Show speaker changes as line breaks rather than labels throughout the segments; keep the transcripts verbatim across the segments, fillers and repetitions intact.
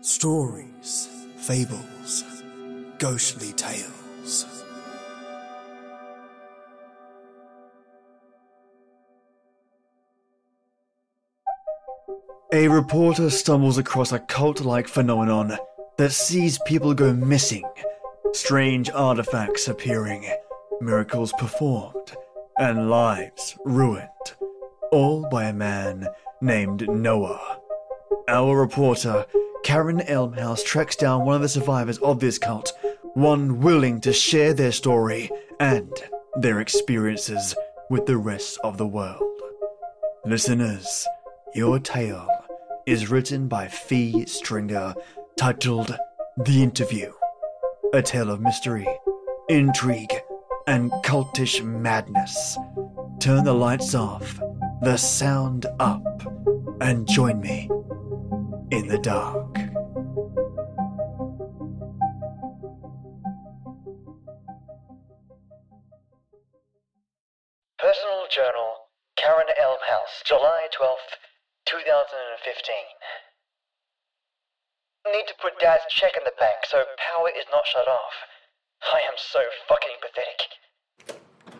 Stories, fables, ghostly tales. A reporter stumbles across a cult-like phenomenon that sees people go missing, strange artifacts appearing, miracles performed, and lives ruined, all by a man named Noah. Our reporter, Karen Elmhouse, tracks down one of the survivors of this cult, one willing to share their story and their experiences with the rest of the world. Listeners, your tale is written by Fee Stringer, titled The Interview. A tale of mystery, intrigue, and cultish madness. Turn the lights off, the sound up, and join me in the dark.
Personal Journal, Karen Elmhouse, July twelfth, twenty fifteen. Need to put Dad's check in the bank so power is not shut off. I am so fucking pathetic.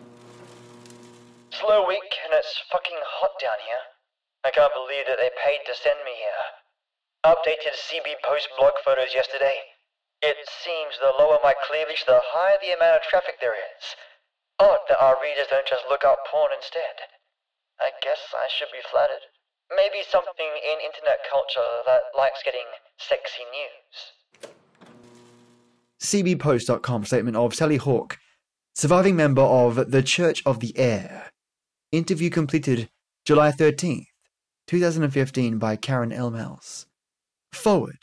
Slow week and it's fucking hot down here. I can't believe that they paid to send me here. Updated C B Post blog photos yesterday. It seems the lower my cleavage, the higher the amount of traffic there is. Odd that our readers don't just look up porn instead. I guess I should be flattered. Maybe something in internet culture that likes getting sexy news.
C B Post dot com statement of Sally Hawke, surviving member of the Church of the Air. Interview completed July thirteenth, twenty fifteen by Karen Elmhouse. Forward.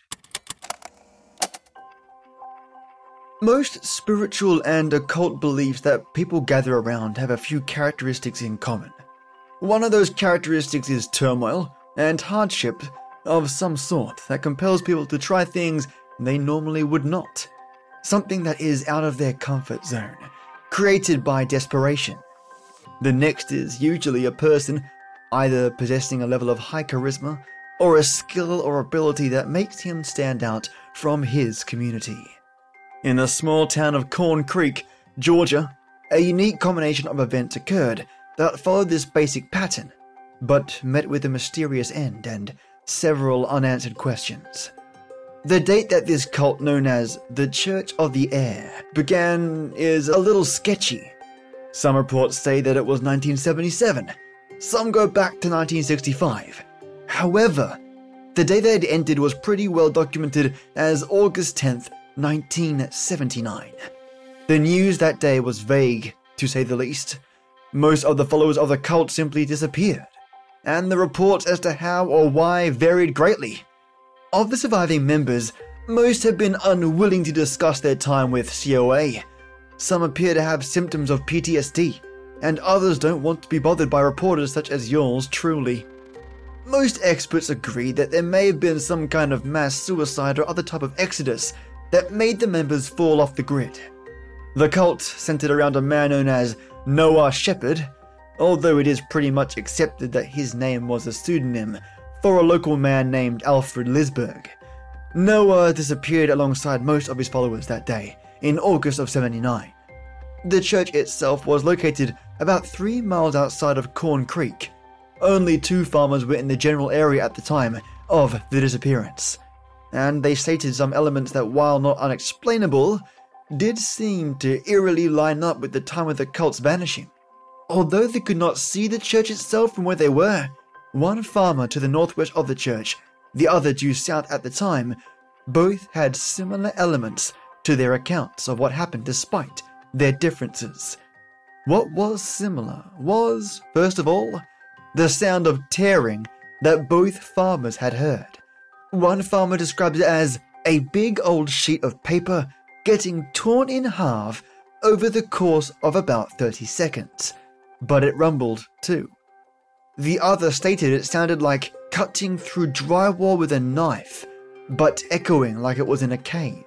Most spiritual and occult beliefs that people gather around have a few characteristics in common. One of those characteristics is turmoil and hardship of some sort that compels people to try things they normally would not. Something that is out of their comfort zone, created by desperation. The next is usually a person either possessing a level of high charisma or a skill or ability that makes him stand out from his community. In the small town of Corn Creek, Georgia, a unique combination of events occurred that followed this basic pattern, but met with a mysterious end and several unanswered questions. The date that this cult known as the Church of the Air began is a little sketchy. Some reports say that it was nineteen seventy-seven, some go back to nineteen sixty-five. However, the day that it ended was pretty well documented as August tenth, nineteen seventy-nine. The news that day was vague, to say the least. Most of the followers of the cult simply disappeared, and the reports as to how or why varied greatly. Of the surviving members, most have been unwilling to discuss their time with C O A. Some appear to have symptoms of P T S D, and others don't want to be bothered by reporters such as yours truly. Most experts agree that there may have been some kind of mass suicide or other type of exodus that made the members fall off the grid. The cult centered around a man known as Noah Shepherd, although it is pretty much accepted that his name was a pseudonym for a local man named Alfred Lisberg. Noah disappeared alongside most of his followers that day, in August of seventy-nine. The church itself was located about three miles outside of Corn Creek. Only two farmers were in the general area at the time of the disappearance, and they stated some elements that, while not unexplainable, did seem to eerily line up with the time of the cult's vanishing. Although they could not see the church itself from where they were, one farmer to the northwest of the church, the other due south at the time, both had similar elements to their accounts of what happened despite their differences. What was similar was, first of all, the sound of tearing that both farmers had heard. One farmer described it as a big old sheet of paper getting torn in half over the course of about thirty seconds, but it rumbled too. The other stated it sounded like cutting through drywall with a knife, but echoing like it was in a cave.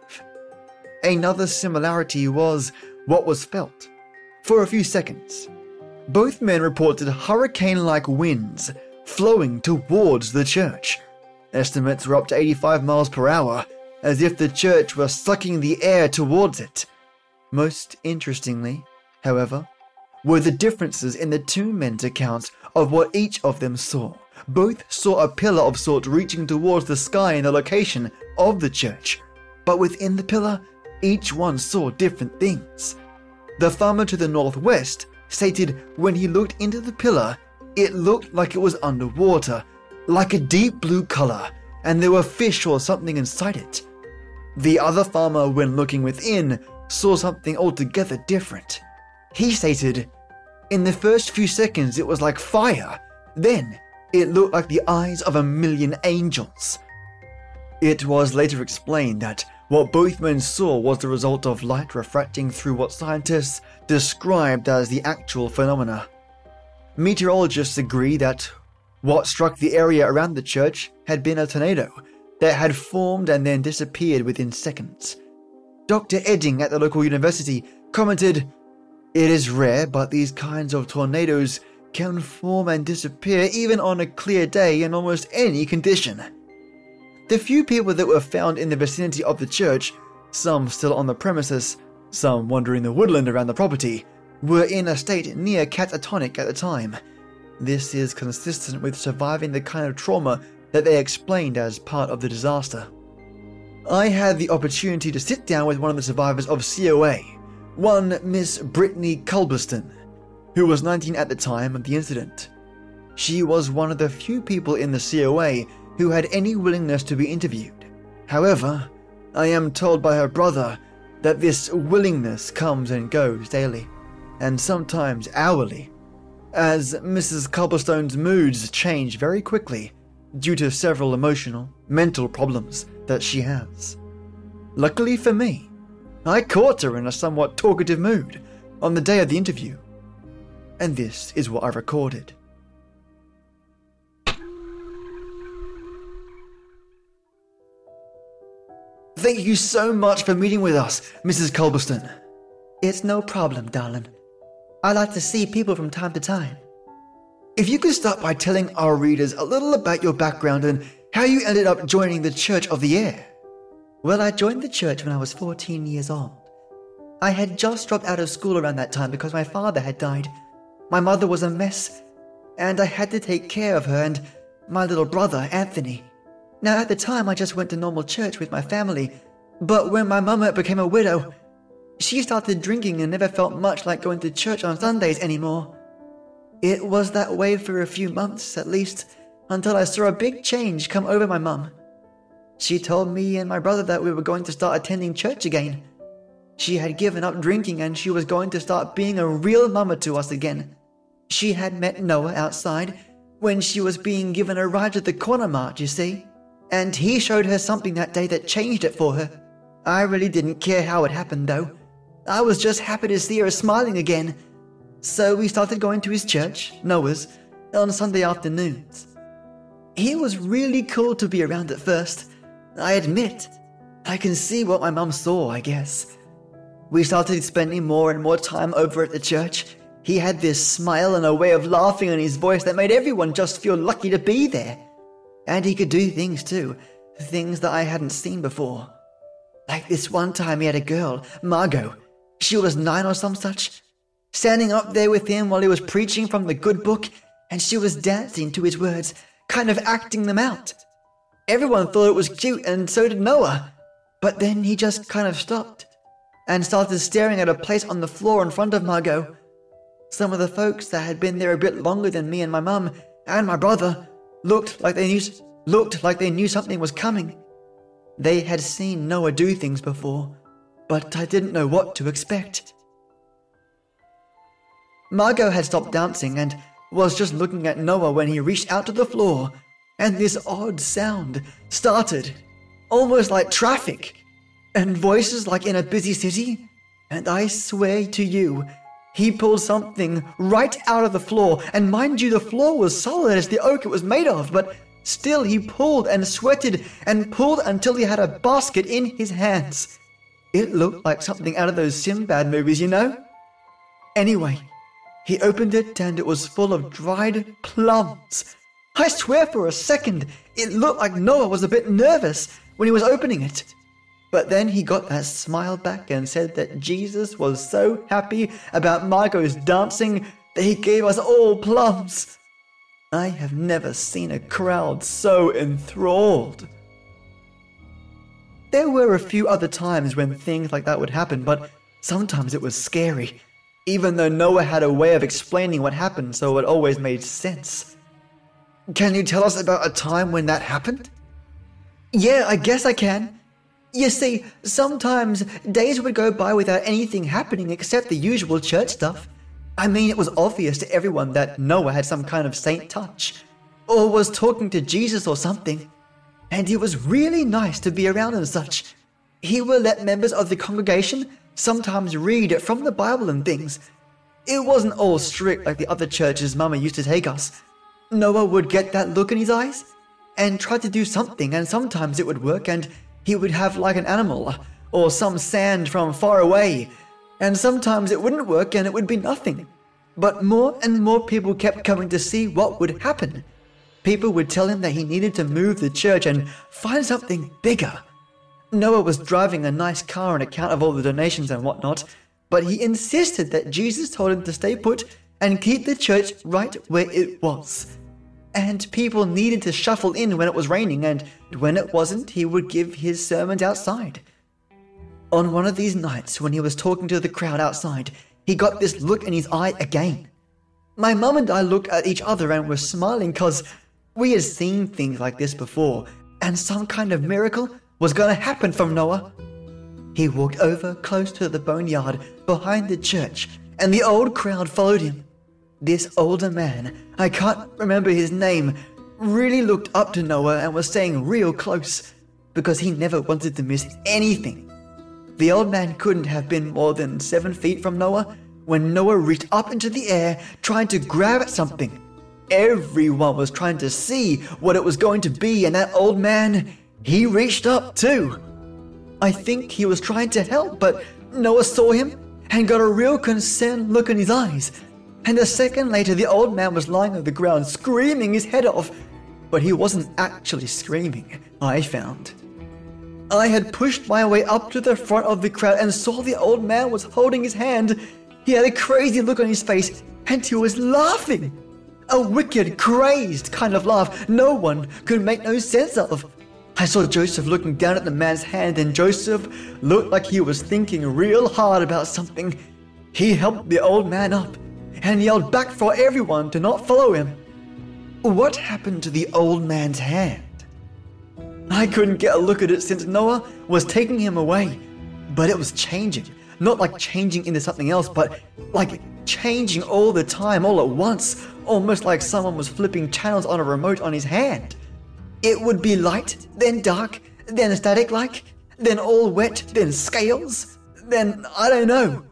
Another similarity was what was felt. For a few seconds, both men reported hurricane-like winds flowing towards the church. Estimates were up to eighty-five miles per hour, as if the church were sucking the air towards it. Most interestingly, however, were the differences in the two men's accounts of what each of them saw. Both saw a pillar of sorts reaching towards the sky in the location of the church, but within the pillar, each one saw different things. The farmer to the northwest stated when he looked into the pillar, it looked like it was underwater, like a deep blue color, and there were fish or something inside it. The other farmer, when looking within, saw something altogether different. He stated, in the first few seconds it was like fire, then it looked like the eyes of a million angels. It was later explained that what both men saw was the result of light refracting through what scientists described as the actual phenomena. Meteorologists agree that what struck the area around the church had been a tornado that had formed and then disappeared within seconds. Doctor Edding at the local university commented, "It is rare, but these kinds of tornadoes can form and disappear even on a clear day in almost any condition." The few people that were found in the vicinity of the church, some still on the premises, some wandering the woodland around the property, were in a state near catatonic at the time. This is consistent with surviving the kind of trauma that they explained as part of the disaster. I had the opportunity to sit down with one of the survivors of C O A, one Miss Brittany Culberston, who was nineteen at the time of the incident. She was one of the few people in the C O A who had any willingness to be interviewed. However, I am told by her brother that this willingness comes and goes daily, and sometimes hourly, as Missus Cobblestone's moods change very quickly due to several emotional, mental problems that she has. Luckily for me, I caught her in a somewhat talkative mood on the day of the interview, and this is what I recorded. Thank you so much for meeting with us, Missus Culberston. It's no problem, darling. I like to see people from time to time. If you could start by telling our readers a little about your background and how you ended up joining the Church of the Air. Well, I joined the church when I was fourteen years old. I had just dropped out of school around that time because my father had died. My mother was a mess, and I had to take care of her and my little brother, Anthony. Now, at the time, I just went to normal church with my family, but when my mama became a widow, she started drinking and never felt much like going to church on Sundays anymore. It was that way for a few months, at least, until I saw a big change come over my mum. She told me and my brother that we were going to start attending church again. She had given up drinking and she was going to start being a real mama to us again. She had met Noah outside when she was being given a ride to the corner mart, you see, and he showed her something that day that changed it for her. I really didn't care how it happened, though. I was just happy to see her smiling again. So we started going to his church, Noah's, on Sunday afternoons. He was really cool to be around at first, I admit. I can see what my mum saw, I guess. We started spending more and more time over at the church. He had this smile and a way of laughing in his voice that made everyone just feel lucky to be there. And he could do things too, things that I hadn't seen before. Like this one time he had a girl, Margot. She was nine or some such, standing up there with him while he was preaching from the good book, and she was dancing to his words, kind of acting them out. Everyone thought it was cute, and so did Noah. But then he just kind of stopped and started staring at a place on the floor in front of Margot. Some of the folks that had been there a bit longer than me and my mum and my brother looked like they knew looked like they knew something was coming. They had seen Noah do things before, but I didn't know what to expect. Margot had stopped dancing and was just looking at Noah when he reached out to the floor, and this odd sound started, almost like traffic, and voices like in a busy city, and I swear to you, he pulled something right out of the floor, and mind you, the floor was solid as the oak it was made of, but still he pulled and sweated and pulled until he had a basket in his hands. It looked like something out of those Sinbad movies, you know? Anyway, he opened it and it was full of dried plums. I swear for a second, it looked like Noah was a bit nervous when he was opening it. But then he got that smile back and said that Jesus was so happy about Margot's dancing that he gave us all plums. I have never seen a crowd so enthralled. There were a few other times when things like that would happen, but sometimes it was scary, even though Noah had a way of explaining what happened, so it always made sense. Can you tell us about a time when that happened? Yeah, I guess I can. You see, sometimes days would go by without anything happening except the usual church stuff. I mean, it was obvious to everyone that Noah had some kind of saint touch, or was talking to Jesus or something, and it was really nice to be around and such. He would let members of the congregation sometimes read from the Bible and things. It wasn't all strict like the other churches Mama used to take us. Noah would get that look in his eyes and try to do something, and sometimes it would work and he would have like an animal or some sand from far away, and sometimes it wouldn't work and it would be nothing. But more and more people kept coming to see what would happen. People would tell him that he needed to move the church and find something bigger. Noah was driving a nice car on account of all the donations and whatnot, but he insisted that Jesus told him to stay put and keep the church right where it was. And people needed to shuffle in when it was raining, and when it wasn't, he would give his sermons outside. On one of these nights, when he was talking to the crowd outside, he got this look in his eye again. My mum and I looked at each other and were smiling because we had seen things like this before, and some kind of miracle was going to happen from Noah. He walked over close to the boneyard behind the church, and the old crowd followed him. This older man, I can't remember his name, really looked up to Noah and was staying real close because he never wanted to miss anything. The old man couldn't have been more than seven feet from Noah when Noah reached up into the air trying to grab at something. Everyone was trying to see what it was going to be, and that old man, he reached up too. I think he was trying to help, but Noah saw him and got a real concerned look in his eyes. And a second later, the old man was lying on the ground screaming his head off. But he wasn't actually screaming, I found. I had pushed my way up to the front of the crowd and saw the old man was holding his hand. He had a crazy look on his face and he was laughing. A wicked, crazed kind of laugh no one could make no sense of. I saw Joseph looking down at the man's hand, and Joseph looked like he was thinking real hard about something. He helped the old man up and yelled back for everyone to not follow him. What happened to the old man's hand? I couldn't get a look at it since Noah was taking him away, but it was changing. Not like changing into something else, but like changing all the time, all at once, almost like someone was flipping channels on a remote on his hand. It would be light, then dark, then static-like, then all wet, then scales, then I don't know.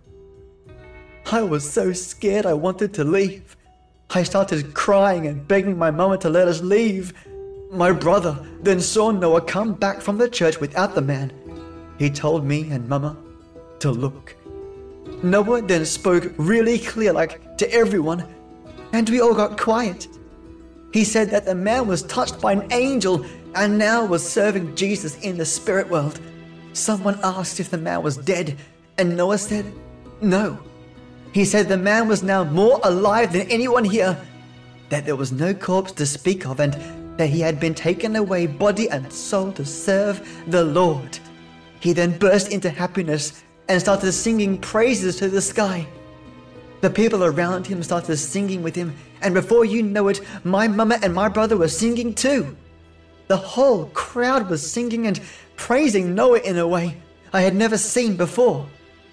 I was so scared I wanted to leave. I started crying and begging my mama to let us leave. My brother then saw Noah come back from the church without the man. He told me and mama to look. Noah then spoke really clear, like to everyone, and we all got quiet. He said that the man was touched by an angel and now was serving Jesus in the spirit world. Someone asked if the man was dead, and Noah said no. He said the man was now more alive than anyone here, that there was no corpse to speak of, and that he had been taken away body and soul to serve the Lord. He then burst into happiness and started singing praises to the sky. The people around him started singing with him, and before you know it, my mama and my brother were singing too. The whole crowd was singing and praising Noah in a way I had never seen before.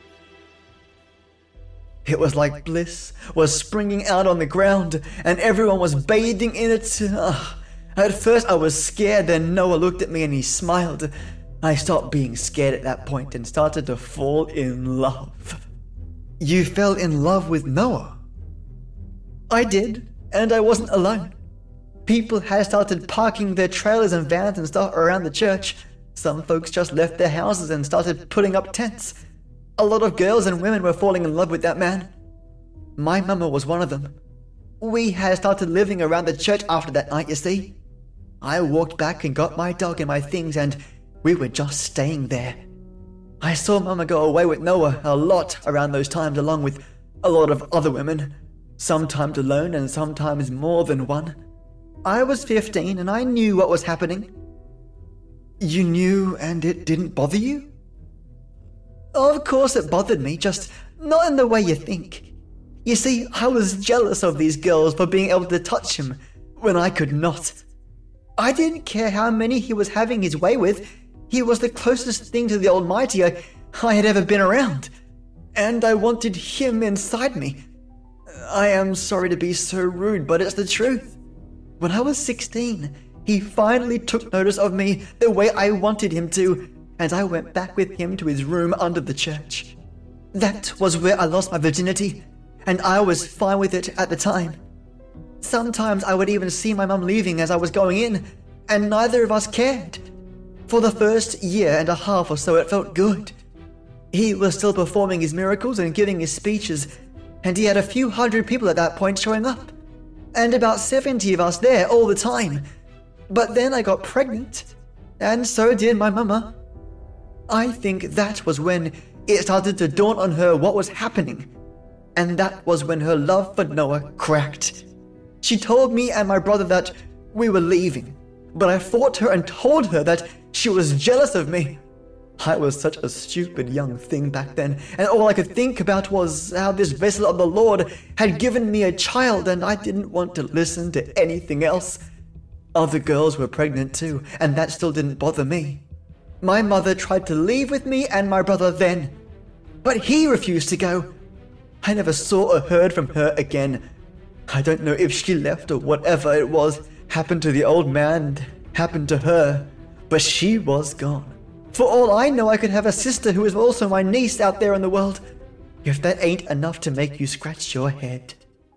It was like bliss was springing out on the ground, and everyone was bathing in it. Uh, at first I was scared, then Noah looked at me and he smiled. I stopped being scared at that point and started to fall in love. You fell in love with Noah? I did, and I wasn't alone. People had started parking their trailers and vans and stuff around the church. Some folks just left their houses and started putting up tents. A lot of girls and women were falling in love with that man. My mama was one of them. We had started living around the church after that night, you see. I walked back and got my dog and my things, and we were just staying there. I saw Mama go away with Noah a lot around those times, along with a lot of other women, sometimes alone and sometimes more than one. I was fifteen and I knew what was happening. You knew and it didn't bother you? Of course it bothered me, just not in the way you think. You see, I was jealous of these girls for being able to touch him when I could not. I didn't care how many he was having his way with. He was the closest thing to the Almighty I, I had ever been around. And I wanted him inside me. I am sorry to be so rude, but it's the truth. When I was sixteen, he finally took notice of me the way I wanted him to, and I went back with him to his room under the church. That was where I lost my virginity, and I was fine with it at the time. Sometimes I would even see my mum leaving as I was going in, and neither of us cared. For the first year and a half or so, it felt good. He was still performing his miracles and giving his speeches, and he had a few hundred people at that point showing up, and about seventy of us there all the time. But then I got pregnant, and so did my mama. I think that was when it started to dawn on her what was happening, and that was when her love for Noah cracked. She told me and my brother that we were leaving, but I fought her and told her that she was jealous of me. I was such a stupid young thing back then, and all I could think about was how this vessel of the Lord had given me a child, and I didn't want to listen to anything else. Other girls were pregnant too, and that still didn't bother me. My mother tried to leave with me and my brother then, but he refused to go. I never saw or heard from her again. I don't know if she left or whatever it was happened to the old man and happened to her, but she was gone. For all I know, I could have a sister who is also my niece out there in the world, if that ain't enough to make you scratch your head.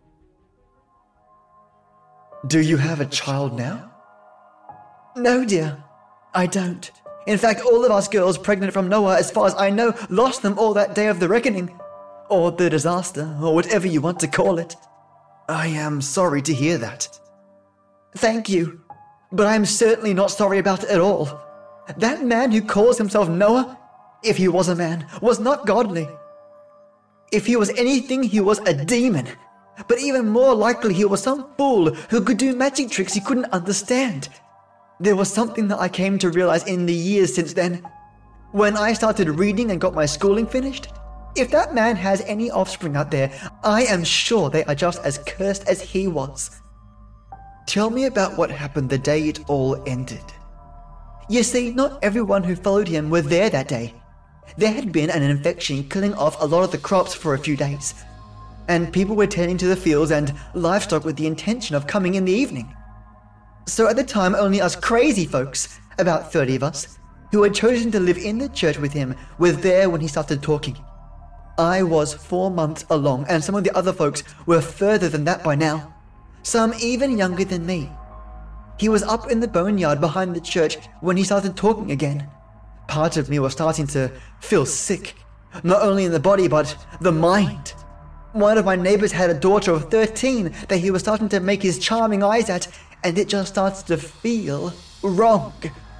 Do you have a child now? No, dear, I don't. In fact, all of us girls pregnant from Noah, as far as I know, lost them all that day of the reckoning, or the disaster, or whatever you want to call it. I am sorry to hear that. Thank you, but I'm certainly not sorry about it at all. That man who calls himself Noah, if he was a man, was not godly. If he was anything, he was a demon. But even more likely, he was some fool who could do magic tricks he couldn't understand. There was something that I came to realize in the years since then. When I started reading and got my schooling finished, if that man has any offspring out there, I am sure they are just as cursed as he was. Tell me about what happened the day it all ended. You see, not everyone who followed him were there that day. There had been an infection killing off a lot of the crops for a few days, and people were tending to the fields and livestock with the intention of coming in the evening. So at the time, only us crazy folks, about thirty of us, who had chosen to live in the church with him, were there when he started talking. I was four months along, and some of the other folks were further than that by now, some even younger than me. He was up in the boneyard behind the church when he started talking again. Part of me was starting to feel sick, not only in the body but the mind. One of my neighbors had a daughter of thirteen that he was starting to make his charming eyes at, and it just starts to feel wrong.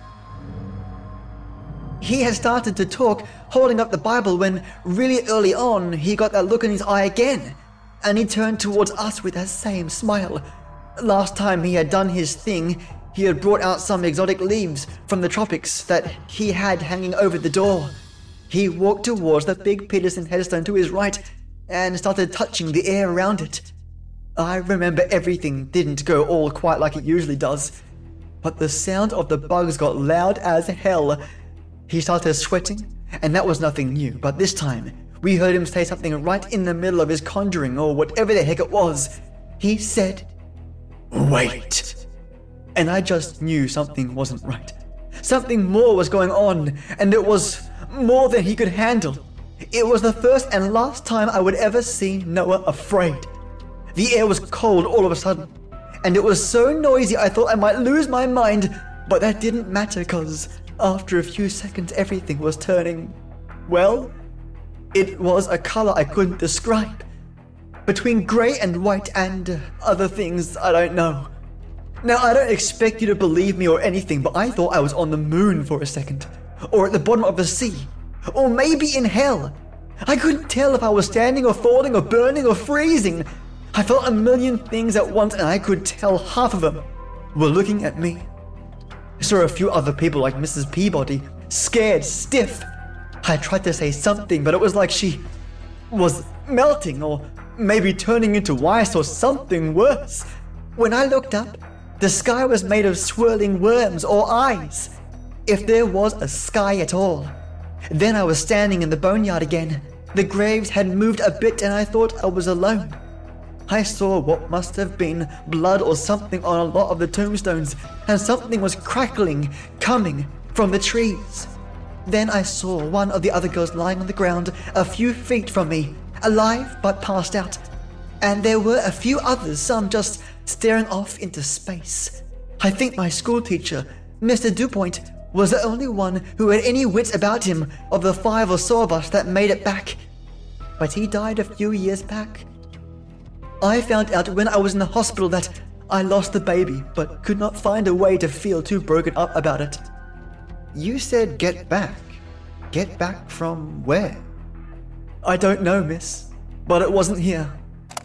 He had started to talk, holding up the Bible, when really early on he got that look in his eye again, and he turned towards us with that same smile. Last time he had done his thing, he had brought out some exotic leaves from the tropics that he had hanging over the door. He walked towards the big Peterson headstone to his right and started touching the air around it. I remember everything didn't go all quite like it usually does, but the sound of the bugs got loud as hell. He started sweating, and that was nothing new, but this time we heard him say something right in the middle of his conjuring or whatever the heck it was. He said, "Wait." And I just knew something wasn't right. Something more was going on, and it was more than he could handle. It was the first and last time I would ever see Noah afraid. The air was cold all of a sudden, and it was so noisy I thought I might lose my mind, but that didn't matter because after a few seconds everything was turning, well, it was a color I couldn't describe. between grey and white and uh, other things I don't know. Now, I don't expect you to believe me or anything, but I thought I was on the moon for a second, or at the bottom of the sea, or maybe in hell. I couldn't tell if I was standing or falling or burning or freezing. I felt a million things at once, and I could tell half of them were looking at me. I saw a few other people like Missus Peabody, scared, stiff. I tried to say something, but it was like she was melting or maybe turning into ice or something worse. When I looked up, the sky was made of swirling worms or eyes, if there was a sky at all. Then I was standing in the boneyard again. The graves had moved a bit and I thought I was alone. I saw what must have been blood or something on a lot of the tombstones, and something was crackling, coming from the trees. Then I saw one of the other girls lying on the ground a few feet from me, alive but passed out. And there were a few others, some just staring off into space. I think my school teacher, Mister DuPoint, was the only one who had any wits about him of the five or so of us that made it back. But he died a few years back. I found out when I was in the hospital that I lost the baby, but could not find a way to feel too broken up about it.
You said get back. Get back from where?
I don't know, miss, but it wasn't here.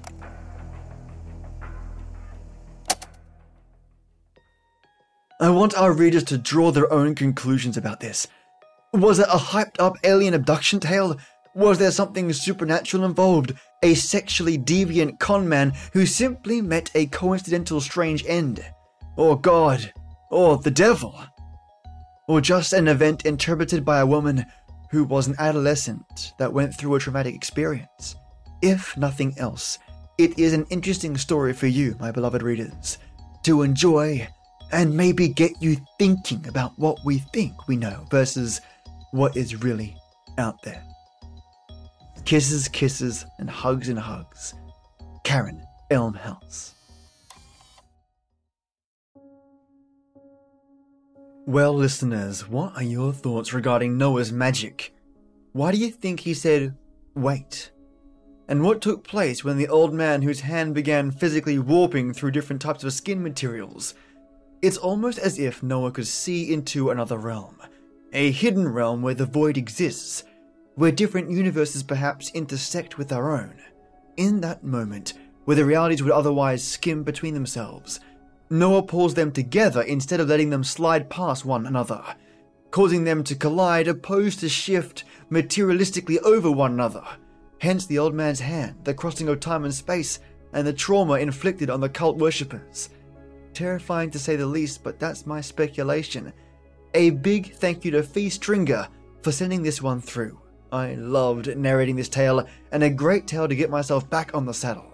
I want our readers to draw their own conclusions about this. Was it a hyped-up alien abduction tale? Was there something supernatural involved? A sexually deviant conman who simply met a coincidental strange end? Or God? Or the devil? Or just an event interpreted by a woman who was an adolescent that went through a traumatic experience? If nothing else, it is an interesting story for you, my beloved readers, to enjoy and maybe get you thinking about what we think we know versus what is really out there. Kisses, kisses, and hugs and hugs. Karen Elmhouse. Well, listeners, what are your thoughts regarding Noah's magic? Why do you think he said, wait? And what took place when the old man whose hand began physically warping through different types of skin materials? It's almost as if Noah could see into another realm, a hidden realm where the void exists, where different universes perhaps intersect with our own. In that moment, where the realities would otherwise skim between themselves, Noah pulls them together instead of letting them slide past one another, causing them to collide opposed to shift materialistically over one another. Hence the old man's hand, the crossing of time and space, and the trauma inflicted on the cult worshippers. Terrifying to say the least, but that's my speculation. A big thank you to Fee Stringer for sending this one through. I loved narrating this tale, and a great tale to get myself back on the saddle.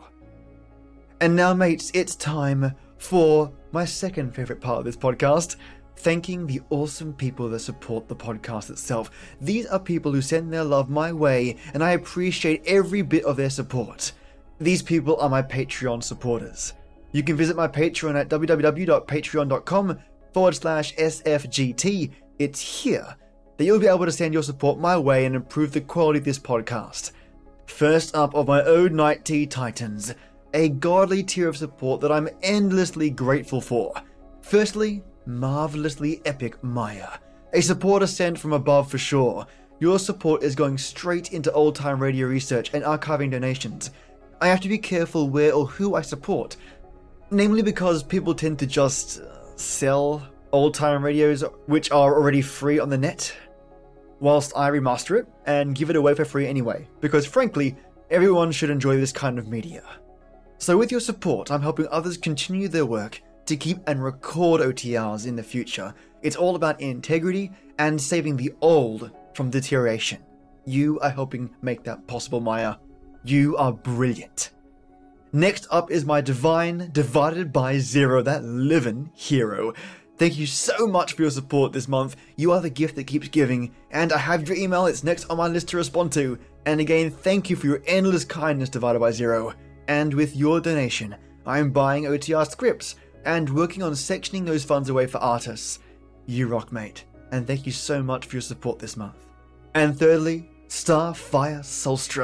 And now, mates, it's time for my second favourite part of this podcast, thanking the awesome people that support the podcast itself. These are people who send their love my way, and I appreciate every bit of their support. These people are my Patreon supporters. You can visit my Patreon at www.patreon.com forward slash SFGT. It's here that you'll be able to send your support my way and improve the quality of this podcast. First up of my own Night Tea Titans, a godly tier of support that I'm endlessly grateful for. Firstly, marvelously epic Maya, a supporter sent from above for sure. Your support is going straight into old-time radio research and archiving donations. I have to be careful where or who I support, namely because people tend to just uh, sell old-time radios which are already free on the net, whilst I remaster it and give it away for free anyway, because frankly, everyone should enjoy this kind of media. So with your support, I'm helping others continue their work to keep and record O T Rs in the future. It's all about integrity and saving the old from deterioration. You are helping make that possible, Maya. You are brilliant. Next up is my divine divided by zero, that living hero. Thank you so much for your support this month. You are the gift that keeps giving, and I have your email. It's next on my list to respond to. And again, thank you for your endless kindness, divided by zero. And with your donation, I am buying O T R scripts and working on sectioning those funds away for artists. You rock, mate, and thank you so much for your support this month. And thirdly, Starfire Solstra,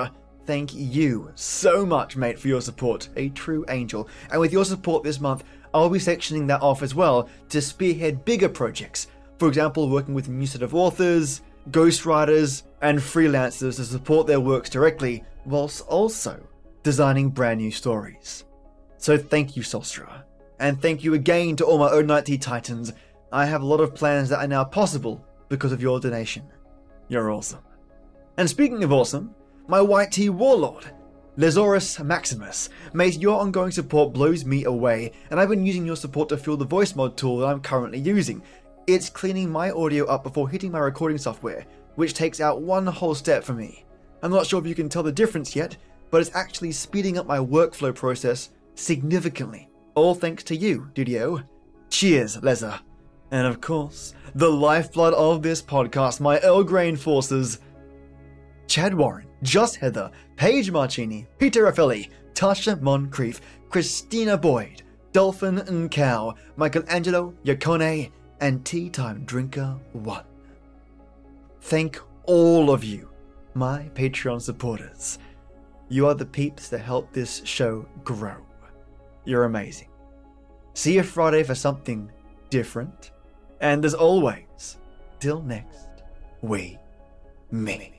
thank you so much, mate, for your support. A true angel. And with your support this month, I'll be sectioning that off as well to spearhead bigger projects. For example, working with a new set of authors, ghostwriters, and freelancers to support their works directly, whilst also designing brand new stories. So thank you, Solstra. And thank you again to all my O N I T Titans. I have a lot of plans that are now possible because of your donation. You're awesome. And speaking of awesome, my White Tea Warlord, Lesaurus Maximus. Mate, your ongoing support blows me away, and I've been using your support to fuel the voice mod tool that I'm currently using. It's cleaning my audio up before hitting my recording software, which takes out one whole step for me. I'm not sure if you can tell the difference yet, but it's actually speeding up my workflow process significantly. All thanks to you, Dudio. Cheers, Leza. And of course, the lifeblood of this podcast, my Earl Grey forces, Chad Warren, Just Heather, Paige Marcini, Peter Raffelli, Tasha Moncrief, Christina Boyd, Dolphin and Cow, Michelangelo Yacone, and Tea Time Drinker one. Thank all of you, my Patreon supporters. You are the peeps that help this show grow. You're amazing. See you Friday for something different. And as always, till next we meet.